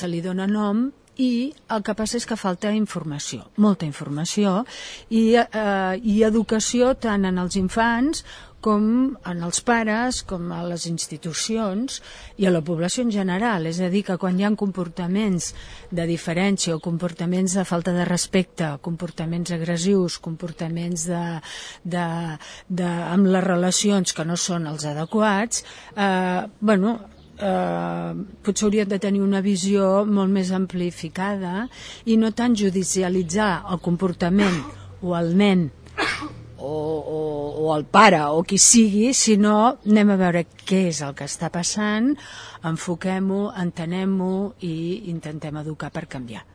se li dona nom, i el que passa és que falta informació, molta informació, i educació tant en els infants com en els pares, com a les institucions i a la població en general. És a dir, que quan hi ha comportaments de diferència o comportaments de falta de respecte, comportaments agressius, comportaments amb les relacions que no són els adequats, potser hauríem de tenir una visió molt més amplificada i no tant judicialitzar el comportament o el nen o el pare o qui sigui, sinó anem a veure què és el que està passant, enfoquem-ho, entenem-ho i intentem educar per canviar.